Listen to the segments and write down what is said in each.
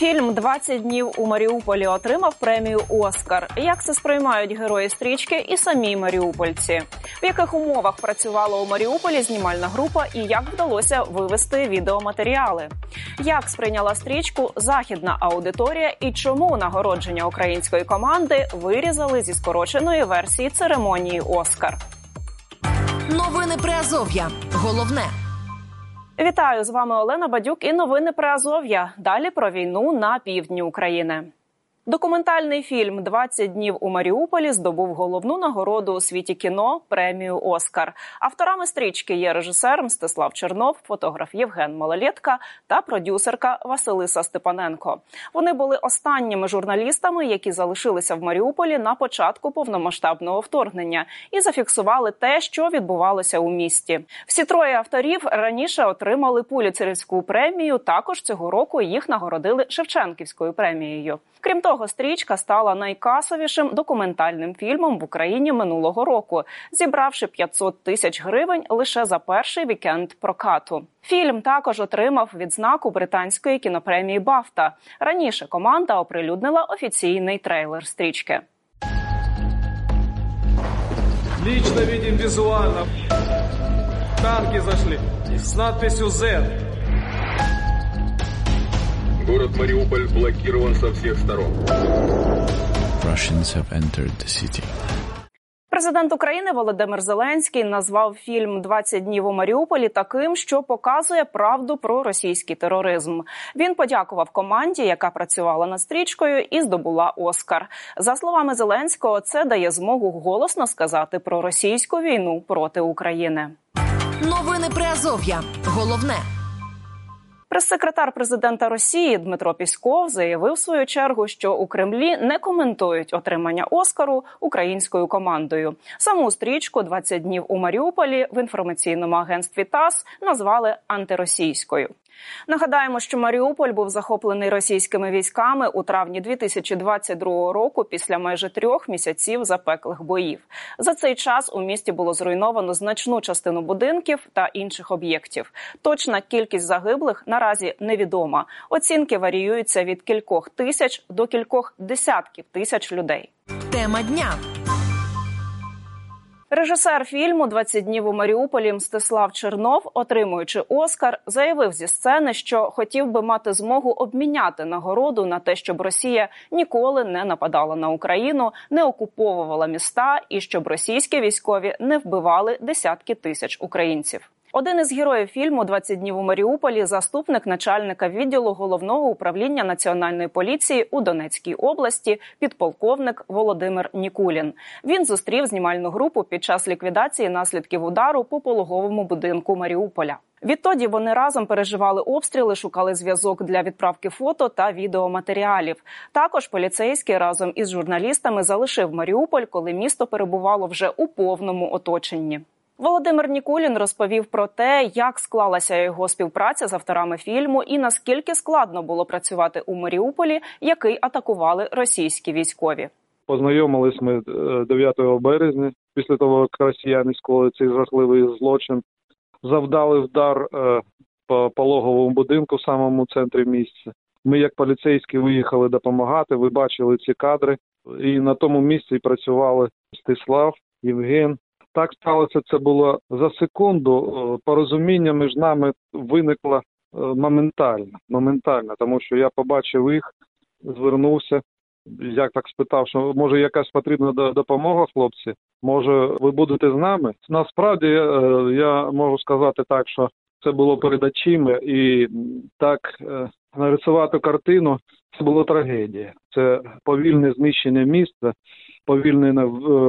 Фільм «20 днів у Маріуполі» отримав премію «Оскар». Як це сприймають герої стрічки і самі маріупольці? В яких умовах працювала у Маріуполі знімальна група і як вдалося вивести відеоматеріали? Як сприйняла стрічку західна аудиторія і чому нагородження української команди вирізали зі скороченої версії церемонії «Оскар»? Новини Приазов'я. Головне. Вітаю, з вами Олена Бадюк і новини Приазов'я. Далі про війну на півдні України. Документальний фільм «20 днів у Маріуполі» здобув головну нагороду у світі кіно – премію «Оскар». Авторами стрічки є режисер Мстислав Чернов, фотограф Євген Малолєтка та продюсерка Василиса Степаненко. Вони були останніми журналістами, які залишилися в Маріуполі на початку повномасштабного вторгнення і зафіксували те, що відбувалося у місті. Всі троє авторів раніше отримали Пулітцерівську премію, також цього року їх нагородили Шевченківською премією. Крім того, стрічка стала найкасовішим документальним фільмом в Україні минулого року, зібравши 500 тисяч гривень лише за перший вікенд прокату. Фільм також отримав відзнаку британської кінопремії «Бафта». Раніше команда оприлюднила офіційний трейлер стрічки. Лично видим визуально. Танки зашли с надписью «Z». Город Мариуполь блокирован со всех сторон. Russians have entered the city. Президент України Володимир Зеленський назвав фільм «20 днів у Маріуполі» таким, що показує правду про російський тероризм. Він подякував команді, яка працювала над стрічкою і здобула «Оскар». За словами Зеленського, це дає змогу голосно сказати про російську війну проти України. Новини Приазов'я. Головне. Прес-секретар президента Росії Дмитро Пєсков заявив в свою чергу, що у Кремлі не коментують отримання «Оскару» українською командою. Саму стрічку «20 днів у Маріуполі» в інформаційному агентстві ТАСС назвали антиросійською. Нагадаємо, що Маріуполь був захоплений російськими військами у травні 2022 року після майже 3 місяців запеклих боїв. За цей час у місті було зруйновано значну частину будинків та інших об'єктів. Точна кількість загиблих наразі невідома. Оцінки варіюються від кількох тисяч до кількох десятків тисяч людей. Тема дня. Режисер фільму «20 днів у Маріуполі» Мстислав Чернов, отримуючи «Оскар», заявив зі сцени, що хотів би мати змогу обміняти нагороду на те, щоб Росія ніколи не нападала на Україну, не окуповувала міста і щоб російські військові не вбивали десятки тисяч українців. Один із героїв фільму «20 днів у Маріуполі» – заступник начальника відділу Головного управління Національної поліції у Донецькій області, підполковник Володимир Нікулін. Він зустрів знімальну групу під час ліквідації наслідків удару по пологовому будинку Маріуполя. Відтоді вони разом переживали обстріли, шукали зв'язок для відправки фото та відеоматеріалів. Також поліцейський разом із журналістами залишив Маріуполь, коли місто перебувало вже у повному оточенні. Володимир Нікулін розповів про те, як склалася його співпраця з авторами фільму і наскільки складно було працювати у Маріуполі, який атакували російські військові. Познайомились ми 9 березня, після того, як росіяни скоїли цей жахливий злочин. Завдали вдар по пологовому будинку в самому центрі місця. Ми, як поліцейські, виїхали допомагати, ви бачили ці кадри. І на тому місці працювали Мстислав, Євген. Так сталося, це було за секунду. Порозуміння між нами виникло моментально, тому що я побачив їх, звернувся, я так спитав, що може якась потрібна допомога, хлопці, може ви будете з нами? Насправді я можу сказати так, що це було перед очима і так нарисувати картину – це була трагедія. Це повільне знищення міста, повільне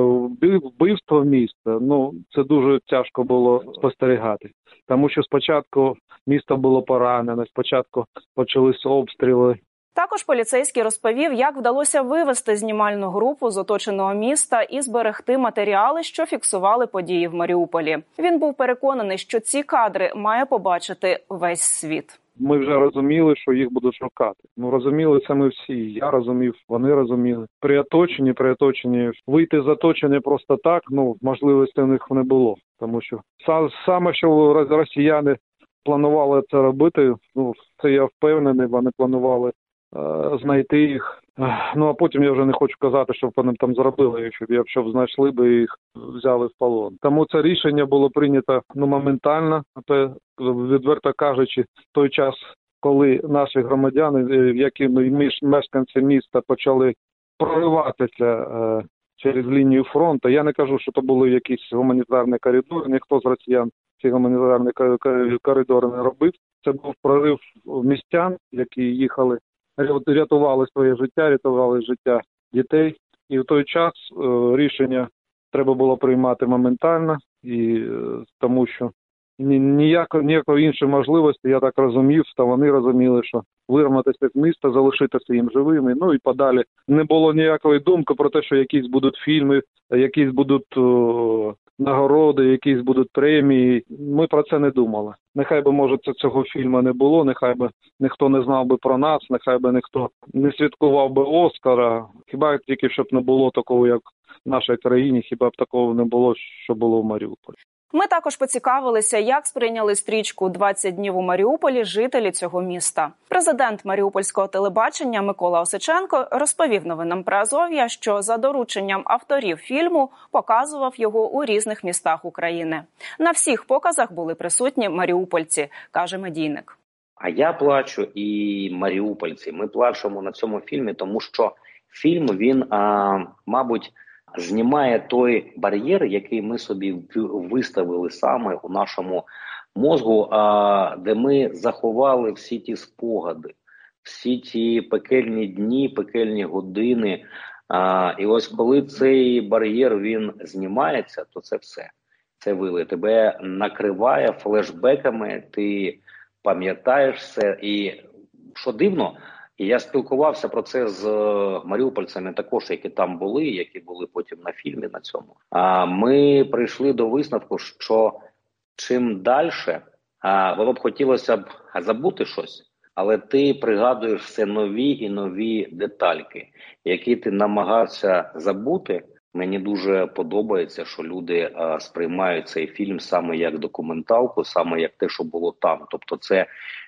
вбивство міста. Це дуже тяжко було спостерігати. Тому що спочатку місто було поранене, спочатку почалися обстріли. Також поліцейський розповів, як вдалося вивести знімальну групу з оточеного міста і зберегти матеріали, що фіксували події в Маріуполі. Він був переконаний, що ці кадри має побачити весь світ. Ми вже розуміли, що їх будуть шукати. Розуміли це ми всі. Я розумів, вони розуміли. При оточенні вийти з оточення просто так, можливості в них не було. Тому що саме, що росіяни планували це робити, це я впевнений, вони планували знайти їх. Ну, а потім я вже не хочу казати, що вони там зробили, якщо б знайшли би їх, взяли в полон. Тому це рішення було прийнято моментально, відверто кажучи, в той час, коли наші громадяни, які мешканці міста почали прориватися через лінію фронту. Я не кажу, що то були якісь гуманітарні коридори, ніхто з росіян ці гуманітарні коридори не робив. Це був прорив містян, які їхали, рятували своє життя, рятували життя дітей. І в той час рішення треба було приймати моментально, і тому що ніякої іншої можливості, я так розумів, та вони розуміли, що вирватися з міста, залишитися їм живими, ну і подалі. Не було ніякої думки про те, що якісь будуть фільми, якісь будуть нагороди, якісь будуть премії. Ми про це не думали. Нехай би, може, цього фільму не було, нехай би ніхто не знав би про нас, нехай би ніхто не святкував би Оскара. Хіба тільки, щоб не було такого, як в нашій країні, хіба б такого не було, що було в Маріуполі. Ми також поцікавилися, як сприйняли стрічку «20 днів у Маріуполі» жителі цього міста. Президент Маріупольського телебачення Микола Осиченко розповів новинам Приазов'я, що за дорученням авторів фільму показував його у різних містах України. На всіх показах були присутні маріупольці, каже медійник. А я плачу і маріупольці. Ми плачемо на цьому фільмі, тому що фільм, він, мабуть, знімає той бар'єр, який ми собі виставили саме у нашому мозку, де ми заховали всі ті спогади, всі ті пекельні дні, пекельні години. І ось коли цей бар'єр, він знімається, то це все. Це вили. Тебе накриває флешбеками, ти пам'ятаєш все. І що дивно, і я спілкувався про це з маріупольцями також, які там були, які були потім на фільмі на цьому. Ми прийшли до висновку, що чим далі, воно б хотілося б забути щось, але ти пригадуєш все нові і нові детальки, які ти намагався забути. Мені дуже подобається, що люди сприймають цей фільм саме як документалку, саме як те, що було там. Тобто це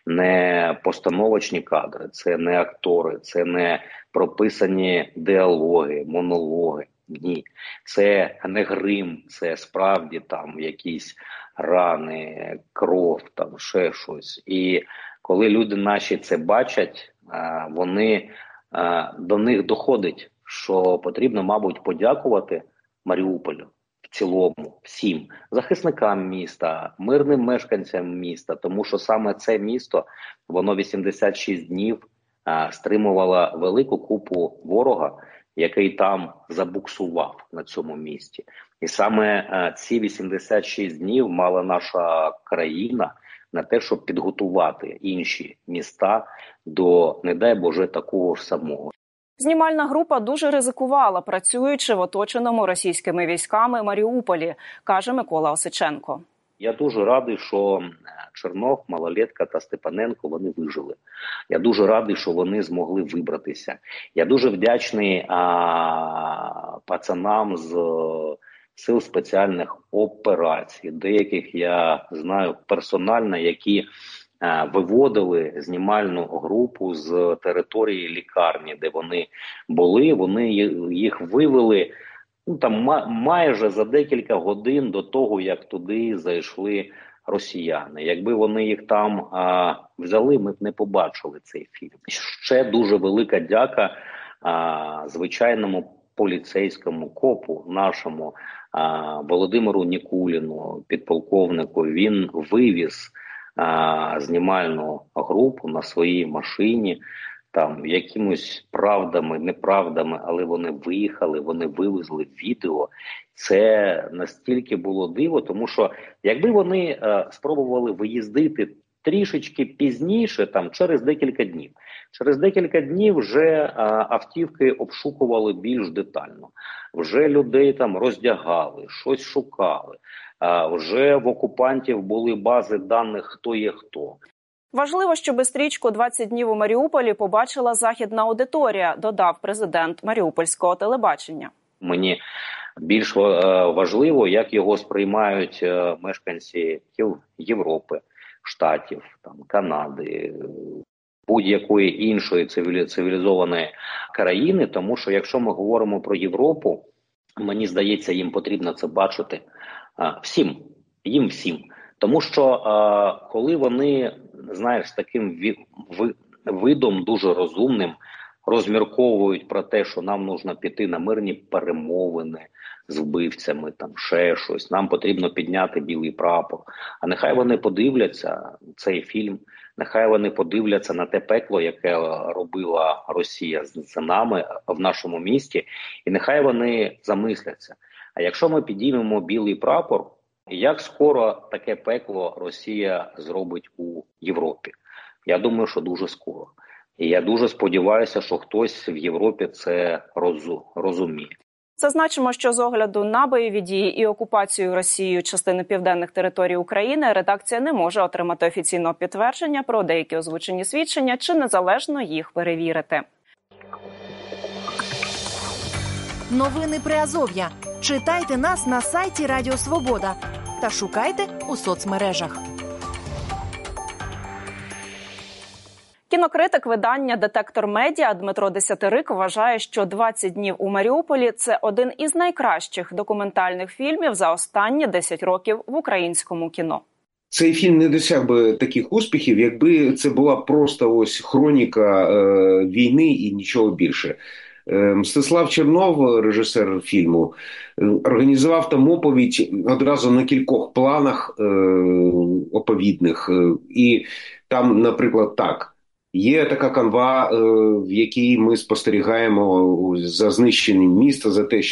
не постановочні кадри, це не актори, це не прописані діалоги, монологи. Ні, це не грим, це справді там якісь рани, кров, там ще щось. І коли люди наші це бачать, вони до них доходить, що потрібно, мабуть, подякувати Маріуполю в цілому, всім захисникам міста, мирним мешканцям міста, тому що саме це місто, воно 86 днів стримувало велику купу ворога, який там забуксував на цьому місті. І саме ці 86 днів мала наша країна на те, щоб підготувати інші міста до, не дай Боже, такого ж самого. Знімальна група дуже ризикувала, працюючи в оточеному російськими військами Маріуполі, каже Микола Осиченко. Я дуже радий, що Чернов, Малолетка та Степаненко, вони вижили. Я дуже радий, що вони змогли вибратися. Я дуже вдячний пацанам з сил спеціальних операцій. Деяких я знаю персонально, які виводили знімальну групу з території лікарні, де вони були. Вони їх вивели там майже за декілька годин до того, як туди зайшли росіяни. Якби вони їх там взяли, ми б не побачили цей фільм. Ще дуже велика дяка звичайному поліцейському копу, нашому Володимиру Нікуліну, підполковнику. Він вивіз знімальну групу на своїй машині, там якимось правдами, неправдами, але вони виїхали, вони вивезли відео. Це настільки було диво, тому що якби вони спробували виїздити трішечки пізніше, там через декілька днів. Через декілька днів вже автівки обшукували більш детально. Вже людей там роздягали, щось шукали. Вже в окупантів були бази даних, хто є хто. Важливо, щоб стрічку «20 днів у Маріуполі» побачила західна аудиторія, додав президент Маріупольського телебачення. Мені більш важливо, як його сприймають мешканці Європи, Штатів, там, Канади, будь-якої іншої цивілізованої країни, тому що якщо ми говоримо про Європу, мені здається, їм потрібно це бачити їм всім. Тому що коли вони, знаєш, таким видом дуже розумним розмірковують про те, що нам потрібно піти на мирні перемовини з вбивцями, там ще щось, нам потрібно підняти білий прапор. А нехай вони подивляться цей фільм, нехай вони подивляться на те пекло, яке робила Росія з нами в нашому місті, і нехай вони замисляться. А якщо ми підіймемо білий прапор, як скоро таке пекло Росія зробить у Європі? Я думаю, що дуже скоро. І я дуже сподіваюся, що хтось в Європі це розуміє. Зазначимо, що з огляду на бойові дії і окупацію Росією частини південних територій України редакція не може отримати офіційного підтвердження про деякі озвучені свідчення чи незалежно їх перевірити. Новини Приазов'я. Читайте нас на сайті Радіо Свобода та шукайте у соцмережах. Кінокритик видання «Детектор Медіа» Дмитро Десятирик вважає, що «20 днів у Маріуполі» – це один із найкращих документальних фільмів за останні 10 років в українському кіно. Цей фільм не досяг би таких успіхів, якби це була просто ось хроніка війни і нічого більше. Мстислав Чернов, режисер фільму, організував там оповідь одразу на кількох планах оповідних. І там, наприклад, так. Є така канва, в якій ми спостерігаємо за знищенням міста,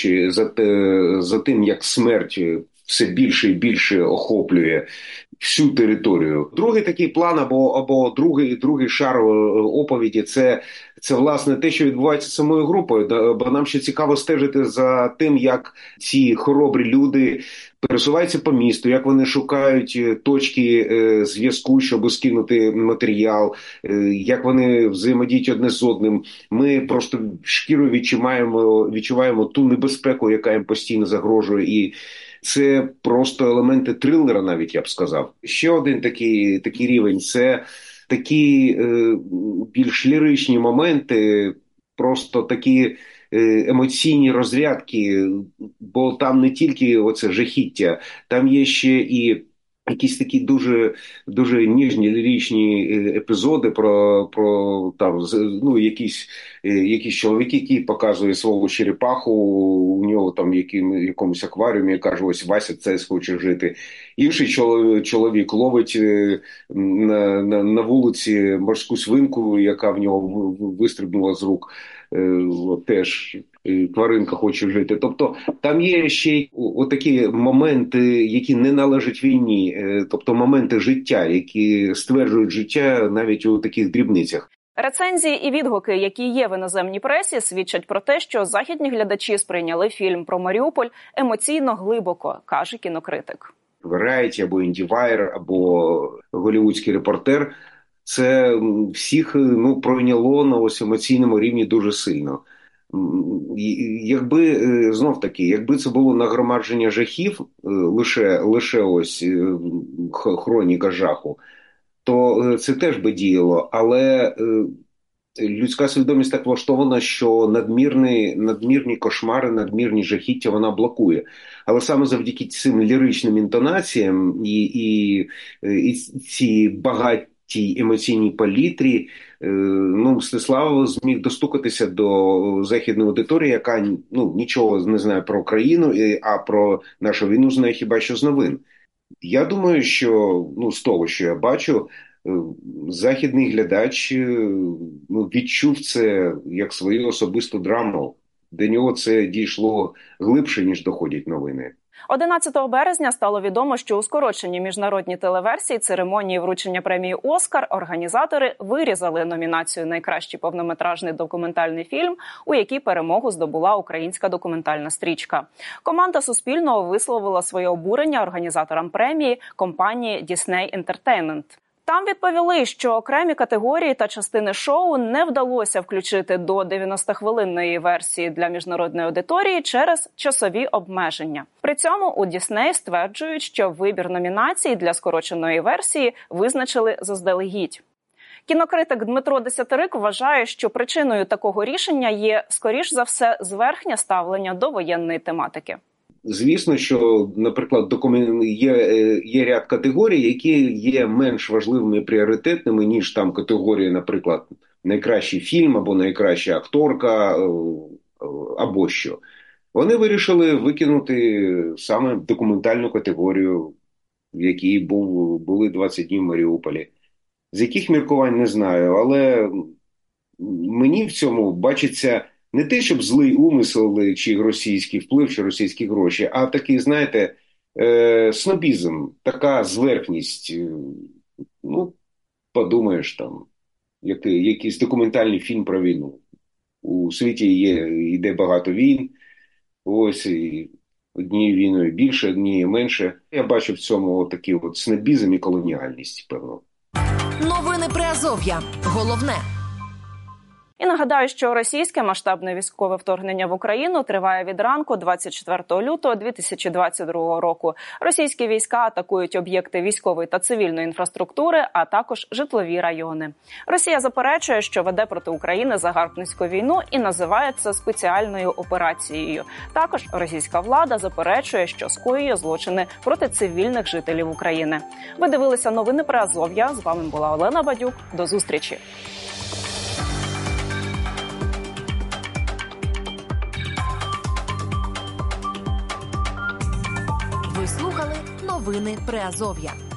за тим, як смерть все більше і більше охоплює всю територію. Другий такий план або другий шар оповіді – це власне те, що відбувається з самою групою. Бо нам ще цікаво стежити за тим, як ці хоробрі люди пересуваються по місту, як вони шукають точки зв'язку, щоб скинути матеріал, як вони взаємодіють одне з одним. Ми просто шкірою відчуваємо ту небезпеку, яка їм постійно загрожує. І це просто елементи трилера, навіть я б сказав. Ще один такий рівень – це такі більш ліричні моменти, просто такі емоційні розрядки, бо там не тільки оце жахіття, там є ще і якісь такі дуже ніжні ліричні епізоди про там, ну, якісь чоловік, який показує свого черепаху, у нього там якомусь акваріумі, каже, ось Вася це хоче жити. Інший чоловік ловить на вулиці морську свинку, яка в нього вистрибнула з рук. Теж тваринка хоче жити. Тобто там є ще й отакі моменти, які не належать війні, тобто моменти життя, які стверджують життя навіть у таких дрібницях. Рецензії і відгуки, які є в іноземній пресі, свідчать про те, що західні глядачі сприйняли фільм про Маріуполь емоційно глибоко, каже кінокритик. Variety або IndieWire, або голівудський репортер – це всіх пройняло на ось емоційному рівні дуже сильно. Якби це було нагромадження жахів, лише ось хроніка жаху, то це теж би діяло. Але людська свідомість так влаштована, що надмірні кошмари, надмірні жахіття вона блокує. Але саме завдяки цим ліричним інтонаціям і цій багатій емоційній палітрі, Мстислав зміг достукатися до західної аудиторії, яка нічого не знає про Україну, а про нашу війну знає хіба що з новин. Я думаю, що з того, що я бачу, західний глядач відчув це як свою особисту драму. До нього це дійшло глибше, ніж доходять новини. 11 березня стало відомо, що у скороченій міжнародній телеверсії церемонії вручення премії «Оскар» організатори вирізали номінацію «Найкращий повнометражний документальний фільм», у якій перемогу здобула українська документальна стрічка. Команда Суспільного висловила своє обурення організаторам премії компанії Disney Entertainment. Там відповіли, що окремі категорії та частини шоу не вдалося включити до 90-хвилинної версії для міжнародної аудиторії через часові обмеження. При цьому у Disney стверджують, що вибір номінацій для скороченої версії визначили заздалегідь. Кінокритик Дмитро Десятирик вважає, що причиною такого рішення є, скоріш за все, зверхнє ставлення до воєнної тематики. Звісно, що, наприклад, є ряд категорій, які є менш важливими і пріоритетними, ніж там категорія, наприклад, найкращий фільм або найкраща акторка або що. Вони вирішили викинути саме документальну категорію, в якій були 20 днів в Маріуполі. З яких міркувань не знаю, але мені в цьому бачиться не те, щоб злий умисел, чи російський вплив, чи російські гроші, а такий, знаєте, снобізм, така зверхність. Ну, подумаєш, там, якийсь документальний фільм про війну. У світі йде багато війн, ось, і однією війною більше, однією менше. Я бачу в цьому такий от снобізм і колоніальність, певно. Новини Приазов'я. Головне. І нагадаю, що російське масштабне військове вторгнення в Україну триває від ранку 24 лютого 2022 року. Російські війська атакують об'єкти військової та цивільної інфраструктури, а також житлові райони. Росія заперечує, що веде проти України загарбницьку війну і називає це спеціальною операцією. Також російська влада заперечує, що скоює злочини проти цивільних жителів України. Ви дивилися новини Приазов'я. З вами була Олена Бадюк. До зустрічі. Ви слухали новини Приазов'я.